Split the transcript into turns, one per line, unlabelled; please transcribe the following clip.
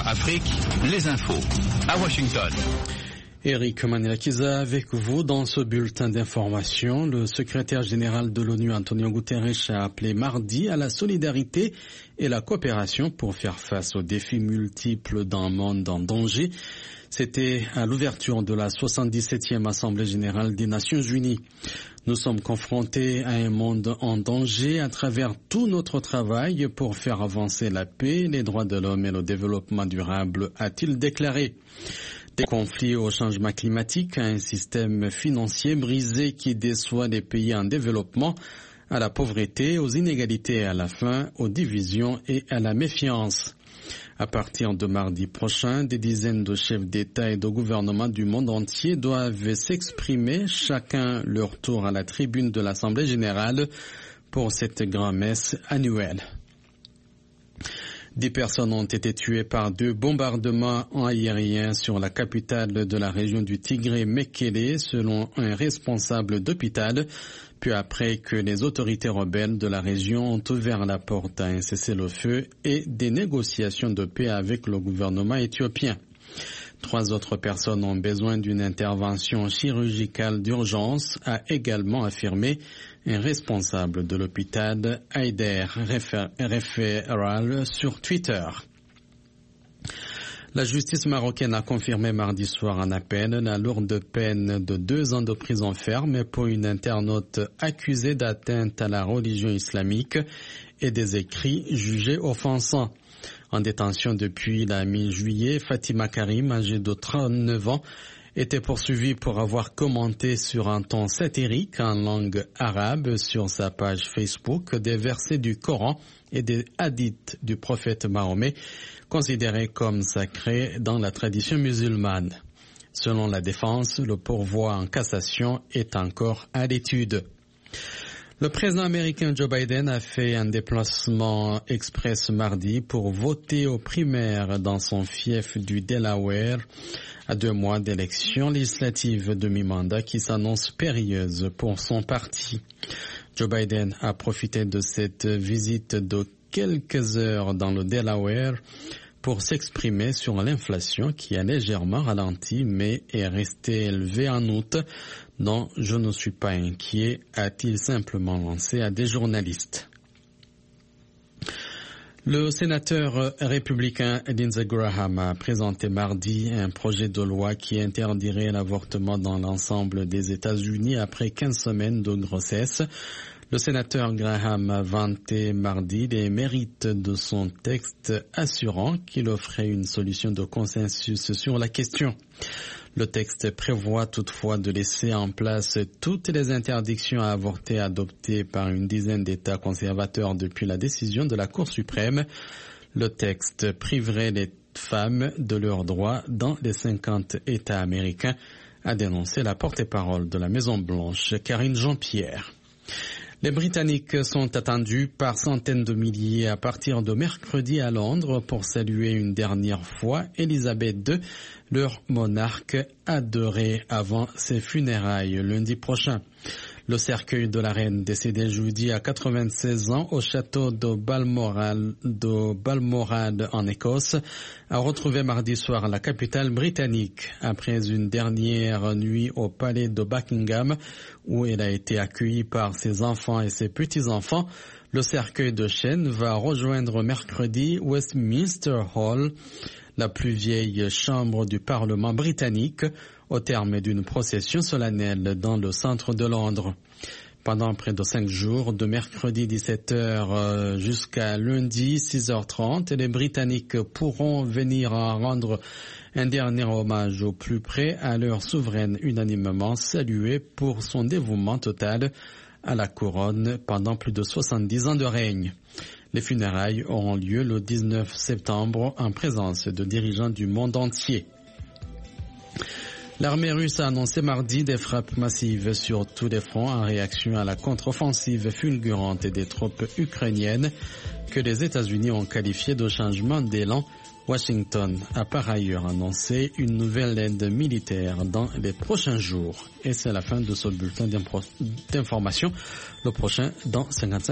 Afrique, les infos. À Washington.
Eric Manilakiza avec vous dans ce bulletin d'information. Le secrétaire général de l'ONU, Antonio Guterres, a appelé mardi à la solidarité et la coopération pour faire face aux défis multiples d'un monde en danger. C'était à l'ouverture de la 77e Assemblée générale des Nations unies. Nous sommes confrontés à un monde en danger à travers tout notre travail pour faire avancer la paix, les droits de l'homme et le développement durable, a-t-il déclaré. Des conflits au changement climatique, à un système financier brisé qui déçoit les pays en développement, à la pauvreté, aux inégalités et à la faim, aux divisions et à la méfiance. À partir de mardi prochain, des dizaines de chefs d'État et de gouvernement du monde entier doivent s'exprimer, chacun leur tour à la tribune de l'Assemblée générale pour cette grand-messe annuelle. 10 personnes ont été tuées par 2 bombardements aériens sur la capitale de la région du Tigré, Mekele, selon un responsable d'hôpital, puis après que les autorités rebelles de la région ont ouvert la porte à un cessez-le-feu et des négociations de paix avec le gouvernement éthiopien. 3 autres personnes ont besoin d'une intervention chirurgicale d'urgence, a également affirmé un responsable de l'hôpital, Haider Referral, sur Twitter. La justice marocaine a confirmé mardi soir en appel la lourde peine de 2 ans de prison ferme pour une internaute accusée d'atteinte à la religion islamique et des écrits jugés offensants. En détention depuis la mi-juillet, Fatima Karim, âgée de 39 ans, était poursuivie pour avoir commenté sur un ton satirique en langue arabe sur sa page Facebook des versets du Coran et des hadiths du prophète Mahomet, considérés comme sacrés dans la tradition musulmane. Selon la défense, le pourvoi en cassation est encore à l'étude. Le président américain Joe Biden a fait un déplacement express mardi pour voter aux primaires dans son fief du Delaware à 2 mois d'élections législatives de mi-mandat qui s'annoncent périlleuses pour son parti. Joe Biden a profité de cette visite de quelques heures dans le Delaware pour s'exprimer sur l'inflation qui a légèrement ralenti mais est restée élevée en août. Non, je ne suis pas inquiet, a-t-il simplement lancé à des journalistes. Le sénateur républicain Lindsey Graham a présenté mardi un projet de loi qui interdirait l'avortement dans l'ensemble des États-Unis après 15 semaines de grossesse. Le sénateur Graham a vanté mardi les mérites de son texte, assurant qu'il offrait une solution de consensus sur la question. Le texte prévoit toutefois de laisser en place toutes les interdictions à avorter adoptées par une dizaine d'États conservateurs depuis la décision de la Cour suprême. Le texte priverait les femmes de leurs droits dans les 50 États américains, a dénoncé la porte-parole de la Maison-Blanche, Karine Jean-Pierre. Les Britanniques sont attendus par centaines de milliers à partir de mercredi à Londres pour saluer une dernière fois Elisabeth II, leur monarque adoré avant ses funérailles lundi prochain. Le cercueil de la reine décédée jeudi à 96 ans au château de Balmoral en Écosse a retrouvé mardi soir la capitale britannique après une dernière nuit au palais de Buckingham où elle a été accueillie par ses enfants et ses petits-enfants. Le cercueil de chêne va rejoindre mercredi Westminster Hall, la plus vieille chambre du Parlement britannique, au terme d'une procession solennelle dans le centre de Londres. Pendant près de 5 jours, de mercredi 17h jusqu'à lundi 6h30, les Britanniques pourront venir rendre un dernier hommage au plus près à leur souveraine unanimement saluée pour son dévouement total à la couronne pendant plus de 70 ans de règne. Les funérailles auront lieu le 19 septembre en présence de dirigeants du monde entier. L'armée russe a annoncé mardi des frappes massives sur tous les fronts en réaction à la contre-offensive fulgurante des troupes ukrainiennes que les États-Unis ont qualifié de changement d'élan. Washington a par ailleurs annoncé une nouvelle aide militaire dans les prochains jours. Et c'est la fin de ce bulletin d'information. Le prochain dans 55.